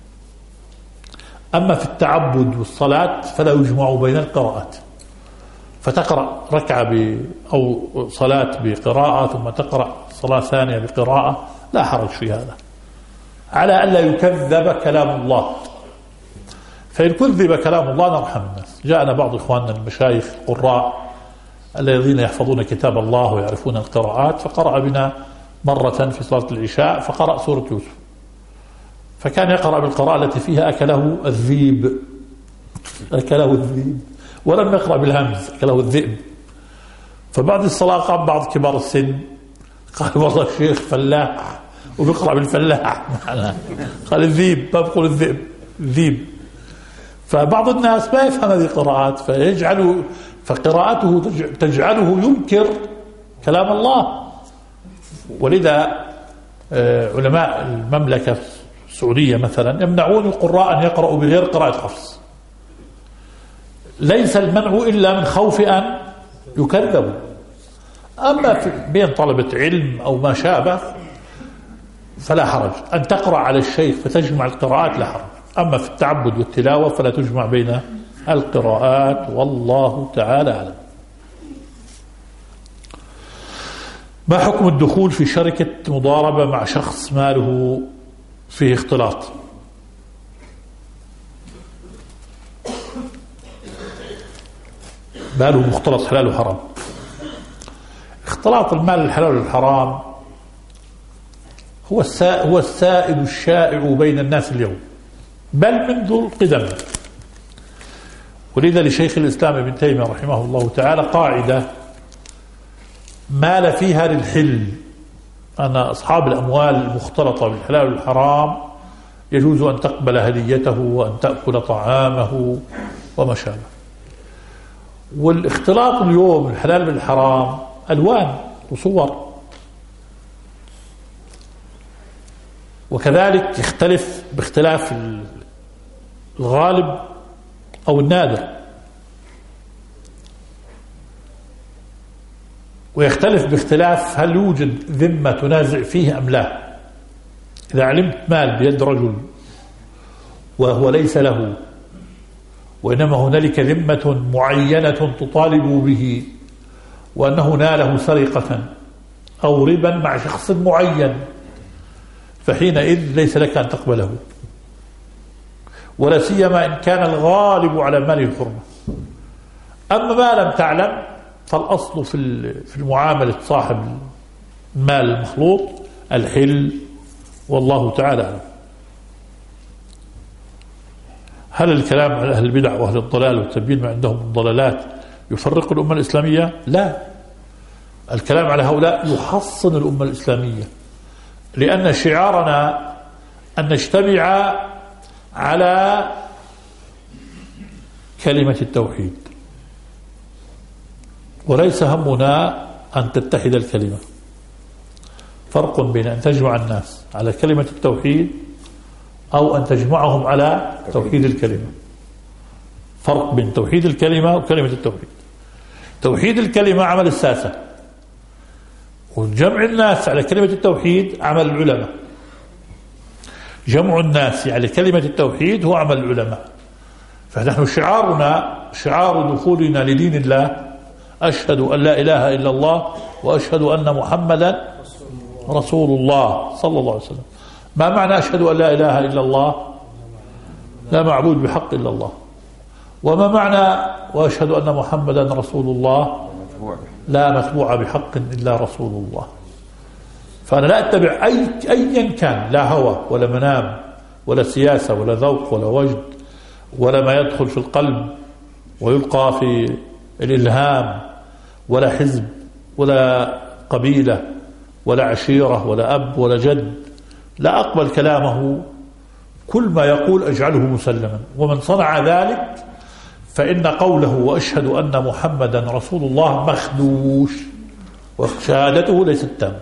أما في التعبد والصلاة فلا يجمع بين القراءات، فتقرأ ركعة أو صلاة بقراءة ثم تقرأ صلاة ثانية بقراءة، لا حرج في هذا، على ألا يكذب كلام الله. فإن كذب كلام الله نرحم الناس. جاءنا بعض إخواننا المشايخ القراء الذين يحفظون كتاب الله ويعرفون القراءات، فقرأ بنا مرة في صلاة العشاء فقرأ سورة يوسف، فكان يقرأ بالقراءة التي فيها أكله الذيب ولم يقرأ بالهمز أكله الذئب. فبعد الصلاة قام بعض كبار السن قال: والله الشيخ فلاح وبيقرأ بالفلاح قال الذيب، ما بقول الذئب. فبعض الناس ما يفهم هذه القراءات فقراءته تجعله ينكر كلام الله. ولذا علماء المملكة السعودية مثلا يمنعون القراء أن يقرأوا بغير قراءة حفص. ليس المنع إلا من خوف أن يكذبوا. أما بين طلبة علم أو ما شابه فلا حرج أن تقرأ على الشيخ فتجمع القراءات، لا حرج. أما في التعبد والتلاوة فلا تجمع بين القراءات، والله تعالى أعلم. ما حكم الدخول في شركة مضاربة مع شخص ماله فيه اختلاط؟ ماله مختلط حلال وحرام. اختلاط المال الحلال والحرام هو السائد الشائع بين الناس اليوم، بل منذ القدم. ولذا لشيخ الإسلام ابن تيمية رحمه الله تعالى قاعدة مال فيها للحل، أن أصحاب الأموال المختلطة بالحلال والحرام يجوز أن تقبل هديته وأن تأكل طعامه وما شابه. والاختلاط اليوم الحلال بالحرام ألوان وصور، وكذلك يختلف باختلاف الغالب أو النادر، ويختلف باختلاف هل يوجد ذمة تنازع فيه أم لا. إذا علمت مال بيد رجل وهو ليس له، وإنما هنالك ذمة معينة تطالب به، وأنه ناله سرقة أو ربا مع شخص معين، فحينئذ ليس لك أن تقبله، ولا سيما إن كان الغالب على ماله الحرمة. أما ما لم تعلم فالأصل في المعاملة صاحب المال المخلوط الحل، والله تعالى أعلم. هل الكلام على أهل البدع وأهل الضلال والتبيين ما عندهم من ضلالات يفرق الأمة الإسلامية؟ لا، الكلام على هؤلاء يحصن الأمة الإسلامية، لأن شعارنا أن نجتمع على كلمة التوحيد، وليس همنا أن تتحد الكلمة. فرق بين أن تجمع الناس على كلمة التوحيد أو أن تجمعهم على توحيد الكلمة. فرق بين توحيد الكلمة وكلمة التوحيد. توحيد الكلمة عمل الساسة، وجمع الناس على كلمة التوحيد عمل العلماء. جمع الناس على كلمة التوحيد هو عمل العلماء. فنحن شعارنا شعار دخولنا لدين الله أشهد أن لا إله إلا الله وأشهد أن محمدا رسول الله صلى الله عليه وسلم. ما معنى أشهد أن لا إله إلا الله؟ لا معبود بحق إلا الله. وما معنى وأشهد أن محمدا رسول الله؟ لا متبوع بحق إلا رسول الله. فأنا لا أتبع أيا كان، لا هوى ولا منام ولا سياسة ولا ذوق ولا وجد ولا ما يدخل في القلب ويلقى في الإلهام، ولا حزب ولا قبيلة ولا عشيرة ولا أب ولا جد. لا أقبل كلامه، كل ما يقول أجعله مسلما. ومن صنع ذلك فإن قوله وأشهد أن محمدا رسول الله مخدوش، وشهادته ليست تامة.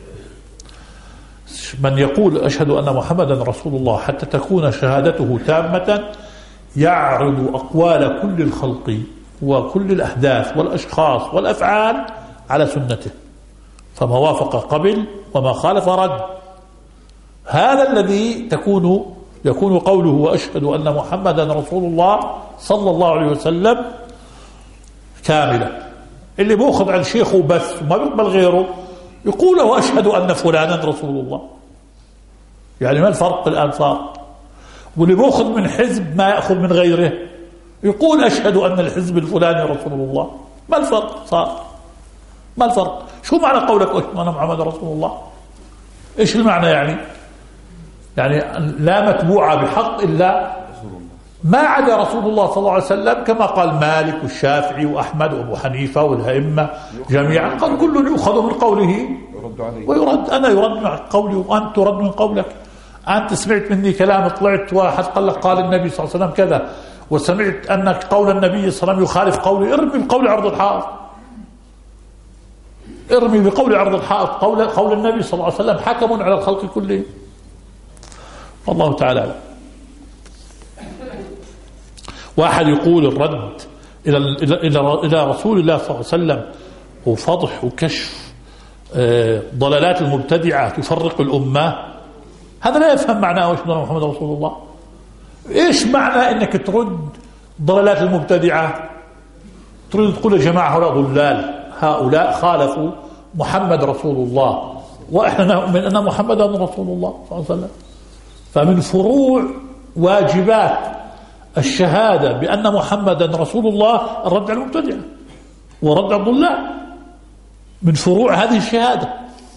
من يقول أشهد أن محمدا رسول الله حتى تكون شهادته تامة يعرض أقوال كل الخلق وكل الأحداث والأشخاص والأفعال على سنته، فما وافق قبل وما خالف رد. هذا الذي يكون قوله وأشهد أن محمدا رسول الله صلى الله عليه وسلم كاملة. اللي بيأخذ عن شيخه بس وما بيقبل غيره يقول وأشهد أن فلانا رسول الله. يعني ما الفرق الآن صار؟ واللي بيأخذ من حزب ما يأخذ من غيره يقول أشهد أن الحزب الفلاني رسول الله. ما الفرق صار؟ ما الفرق؟ شو معنى قولك أشهد أن محمد رسول الله؟ إيش المعنى يعني لا متبوع بحق إلا ما عدا رسول الله صلى الله عليه وسلم، كما قال مالك والشافعي وأحمد وأبو حنيفة والأئمة جميعا، قال كل يؤخذ من قوله ويرد. أنا يرد من قولي وأنت ترد من قولك. أنت سمعت مني كلام، طلعت واحد قال لك قال النبي صلى الله عليه وسلم كذا، وسمعت أنك قول النبي صلى الله عليه وسلم يخالف قولي، ارمي بقول عرض الحائط. ارمي بقول عرض الحائط. قول النبي صلى الله عليه وسلم حكم على الخلق كلهم. والله تعالى. واحد يقول الرد إلى رسول الله صلى الله عليه وسلم وفضح وكشف ضلالات المبتدعة تفرق الأمة، هذا لا يفهم معناه وأشهد أن محمد رسول الله. إيش معنى إنك ترد ضلالات المبتدعة؟ تريد تقول يا جماعة هؤلاء ضلال، هؤلاء خالفوا محمد رسول الله وإحنا نؤمن أن محمدا رسول الله صلى الله عليه وسلم. فمن فروع واجبات الشهادة بأن محمدا رسول الله الرد على المبتدعة ورد على الضلال، من فروع هذه الشهادة.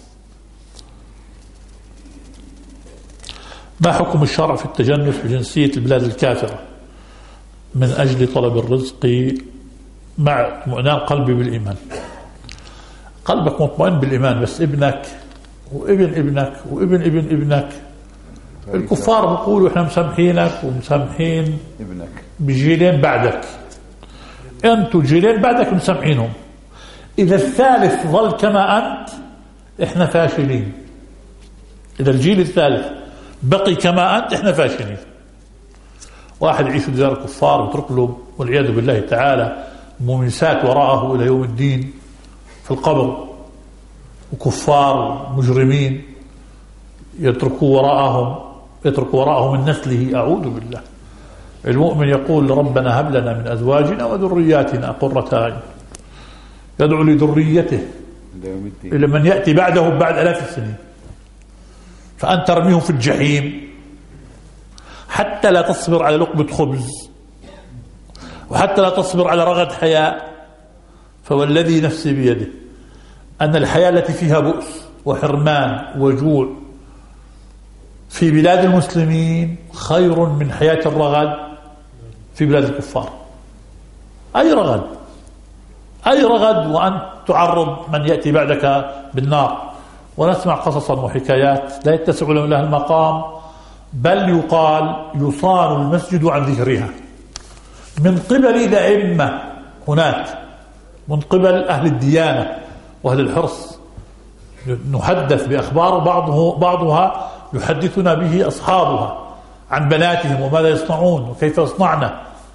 ما حكم الشرع في التجنس بجنسية البلاد الكافرة من أجل طلب الرزق مع اطمئنان قلبي بالإيمان؟ قلبك مطمئن بالإيمان، بس ابنك وابن ابنك وابن ابن ابنك الكفار بيقولوا احنا مسامحينك ومسامحين ابنك بجيلين بعدك، انتوا جيلين بعدك مسامحينهم. اذا الثالث ظل كما انت احنا فاشلين. اذا الجيل الثالث بقي كما انت احنا فاشلين. واحد يعيش في ديار الكفار ويترك له والعياذ بالله تعالى مميسات وراءه الى يوم الدين في القبر، وكفار ومجرمين يتركوه وراءهم يترك وراءه من نسله، أعوذ بالله. المؤمن يقول ربنا هب لنا من أزواجنا وذرياتنا قرة أعين، يدعو لذريته إلى من يأتي بعده بعد آلاف السنين. فأنت ترميهم في الجحيم حتى لا تصبر على لقمة خبز، وحتى لا تصبر على رغد حياة. فوالذي نفسي بيده أن الحياة التي فيها بؤس وحرمان وجوع في بلاد المسلمين خير من حياة الرغد في بلاد الكفار. أي رغد، أي رغد وأن تعرض من يأتي بعدك بالنار. ونسمع قصصا وحكايات لا يتسع لها المقام، بل يقال يصان المسجد عن ذكرها من قبل الأئمة هناك، من قبل أهل الديانة وأهل الحرص. نحدث بأخبار بعضها يحدثنا به أصحابها عن بناتهم وماذا يصنعون وكيف يصنعن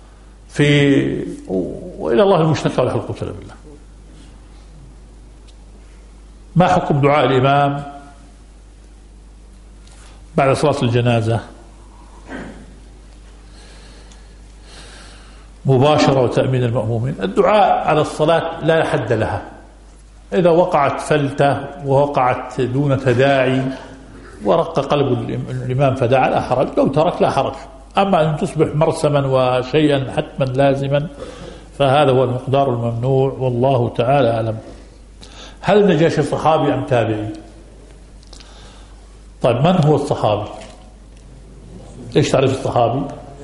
وإلى الله المشتكى ولا حول ولا قوة إلا بالله. ما حكم دعاء الإمام بعد صلاة الجنازة مباشرة وتأمين المأمومين؟ الدعاء على الصلاة لا حد لها، إذا وقعت فلتة ووقعت دون تداعي ورق قلب الإمام فدعا لا حرج، لو ترك لا حرج. أما أن تصبح مرسما وشيئا حتما لازما فهذا هو المقدار الممنوع، والله تعالى أعلم. هل النجاشي صحابي أم تابعي؟ طيب من هو الصحابي؟ إيش تعرف الصحابي؟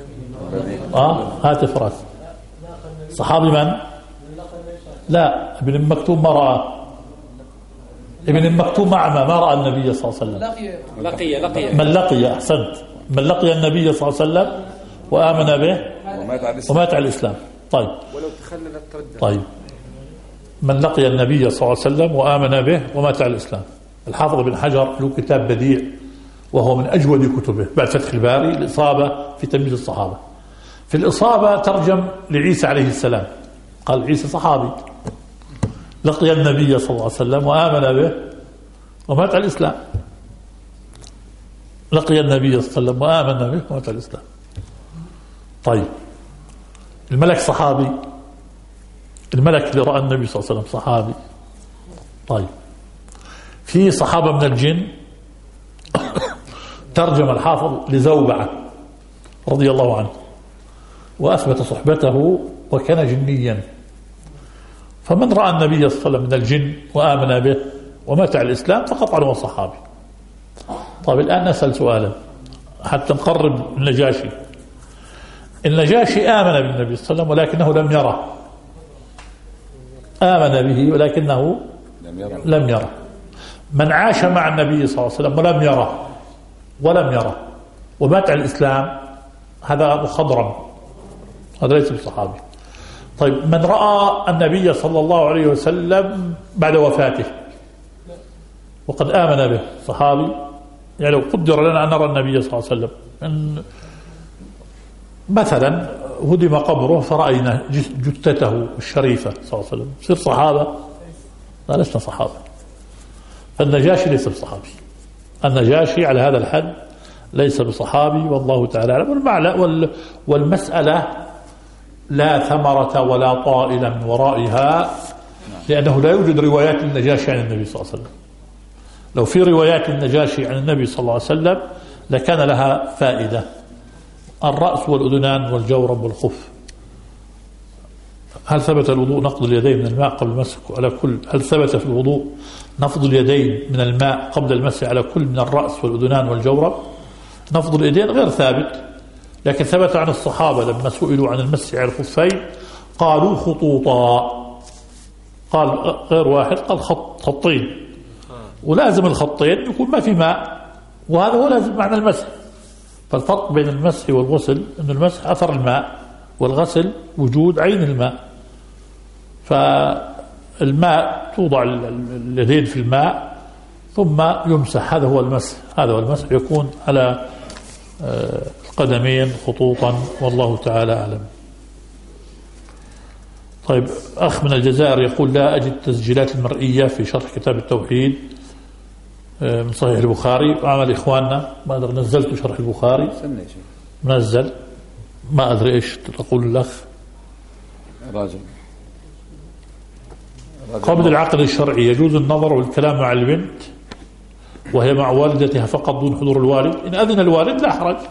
هات فراس. صحابي من؟ لا، ابن مكتوم ما رأى، ابن مكتوم ما رأى النبي صلى الله عليه وسلم. لقي من لقي، أحسنت، من لقي النبي صلى الله عليه وسلم وآمن به ومات على الإسلام. طيب ولو تخلل التردد. طيب من لقي النبي صلى الله عليه وسلم وآمن به ومات على الإسلام. الحافظ بن حجر له كتاب بديع وهو من أجود كتبه بعد فتح الباري، الإصابة في تمييز الصحابة. في الإصابة ترجم لعيسى عليه السلام، قال عيسى صحابي لقي النبي صلى الله عليه وسلم وآمن به ومات على الإسلام. لقي النبي صلى الله عليه وسلم وآمن به ومات على الإسلام. طيب الملك صحابي، الملك اللي رأى النبي صلى الله عليه وسلم صحابي. طيب في صحابة من الجن ترجم الحافظ لزوبعة رضي الله عنه وأثبت صحبته وكان جنيا، فمن رأى النبي صلى الله عليه وسلم من الجن وآمن به ومات على الإسلام فقطعا هو صحابي. طيب الآن نسأل سؤالا حتى نقرب النجاشي. النجاشي آمن بالنبي صلى الله عليه وسلم ولكنه لم يره، آمن به ولكنه لم يره. من عاش مع النبي صلى الله عليه وسلم ولم يره ومات على الإسلام هذا مخضرم، هذا ليس بصحابي. طيب من رأى النبي صلى الله عليه وسلم بعد وفاته وقد آمن به صحابي؟ يعني لو قدر لنا أن نرى النبي صلى الله عليه وسلم مثلا هدم قبره فرأينا جثته الشريفة صلى الله عليه وسلم، يصير صحابة؟ لا، لسنا صحابة. فالنجاشي ليس بصحابي، النجاشي على هذا الحد ليس بصحابي، والله تعالى أعلم. والمسألة لا ثمرة ولا طائل من ورائها، لأنه لا يوجد روايات النجاشي عن النبي صلى الله عليه وسلم. لو في روايات النجاشي عن النبي صلى الله عليه وسلم لكان لها فائدة. الرأس والأذنان والجورب والخف. هل ثبت الوضوء نقض اليدين من الماء قبل المسح على كل؟ هل ثبت في الوضوء نفض اليدين من الماء قبل المسح على كل من الرأس والأذنان والجورب؟ نفض اليدين غير ثابت، لكن ثبت عن الصحابة لما سئلوا عن المسح على الخفين قالوا خطوطا، قال غير واحد، قال خطين، ولازم الخطين يكون ما في ماء، وهذا هو لازم معنى المسح. فالفرق بين المسح والغسل أن المسح أثر الماء والغسل وجود عين الماء. فالماء توضع اليدين في الماء ثم يمسح، هذا هو المسح، هذا هو المسح، يكون على القدمين خطوطا، والله تعالى أعلم. طيب أخ من الجزائر يقول لا أجد تسجيلات المرئية في شرح كتاب التوحيد من صحيح البخاري. عمل إخواننا ما أدري نزلت شرح البخاري منزل، ما أدري إيش تقول الأخ. قبل العقد الشرعي يجوز النظر والكلام مع البنت وهي مع والدتها فقط دون حضور الوالد؟ إن أذن الوالد لا حرج،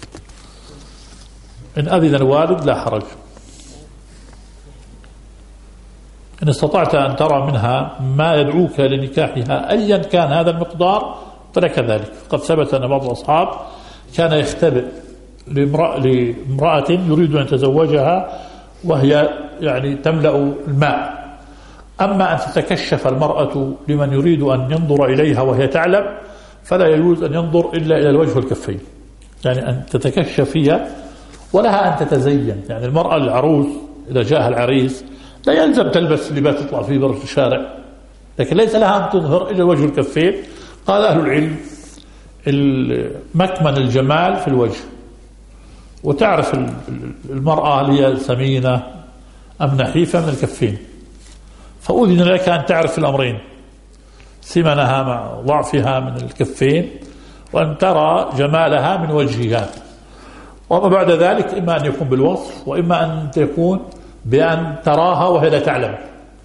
إن أذن الوالد لا حرج. إن استطعت أن ترى منها ما يدعوك لنكاحها أيا كان هذا المقدار فلك ذلك. قد ثبت أن بعض الأصحاب كان يختبئ لامرأة يريد أن يتزوجها وهي يعني تملأ الماء. أما أن تتكشف المرأة لمن يريد أن ينظر إليها وهي تعلم فلا يجوز أن ينظر إلا إلى الوجه والكفين، يعني أن تتكشف هي ولها أن تتزين. يعني المرأة العروس إذا جاءها العريس لا يلزم تلبس لباس تطلع فيه برا الشارع، لكن ليس لها أن تظهر إلا الوجه والكفين. قال أهل العلم مكمن الجمال في الوجه، وتعرف المرأة هل هي سمينة أم نحيفة من الكفين، فأذن لك أن تعرف الأمرين، سمنها مع ضعفها من الكفين، وأن ترى جمالها من وجهها. وما بعد ذلك إما أن يكون بالوصف وإما أن تكون بأن تراها وهي لا تعلم،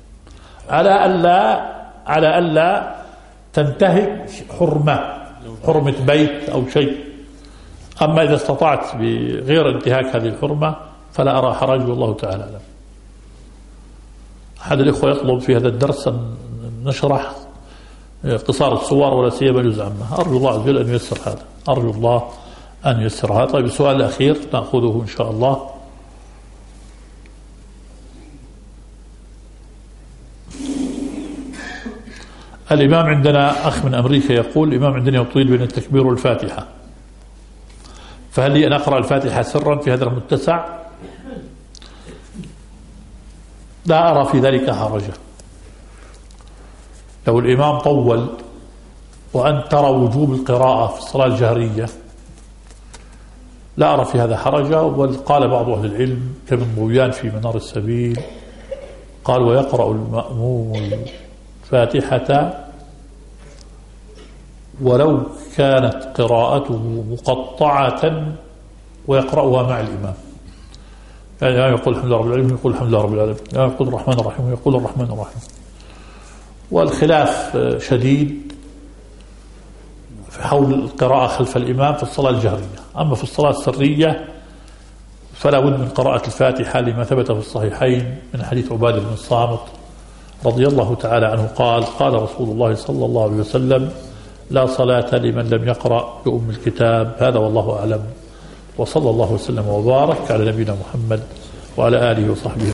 على ألا تنتهك حرمة بيت أو شيء. أما إذا استطعت بغير انتهاك هذه الحرمة فلا أرى حرج، والله تعالى أعلم. أحد الإخوة يطلب في هذا الدرس أن نشرح قصار الصور ولا سيما جزء عنها. أرجو الله عز وجل أن ييسر هذا، أرجو الله أن ييسر هذا. طيب السؤال الأخير نأخذه إن شاء الله. الإمام عندنا أخ من أمريكا يقول الإمام عندنا يطيل بين التكبير والفاتحة، فهل لي أن أقرأ الفاتحة سرا في هذا المتسع؟ لا أرى في ذلك حرجا. لو الإمام طول وأن ترى وجوب القراءة في الصلاة الجهرية لا أرى في هذا حرجا. وقال بعض أهل العلم كابن ضويان في منار السبيل قال ويقرأ المأموم الفاتحة ولو كانت قراءته مقطعة ويقرأها مع الإمام، يعني يقول الحمد لله رب العالمين يقول الحمد لله رب العالمين، يقول الرحمن الرحيم يقول الرحمن الرحيم. والخلاف شديد في حول القراءة خلف الإمام في الصلاة الجهرية. أما في الصلاة السرية فلا بد من قراءة الفاتحة لما ثبت في الصحيحين من حديث عبادة بن الصامت رضي الله تعالى عنه قال قال رسول الله صلى الله عليه وسلم لا صلاة لمن لم يقرأ بأم الكتاب. هذا والله أعلم، وصلى الله وسلم وبارك على نبينا محمد وعلى آله وصحبه.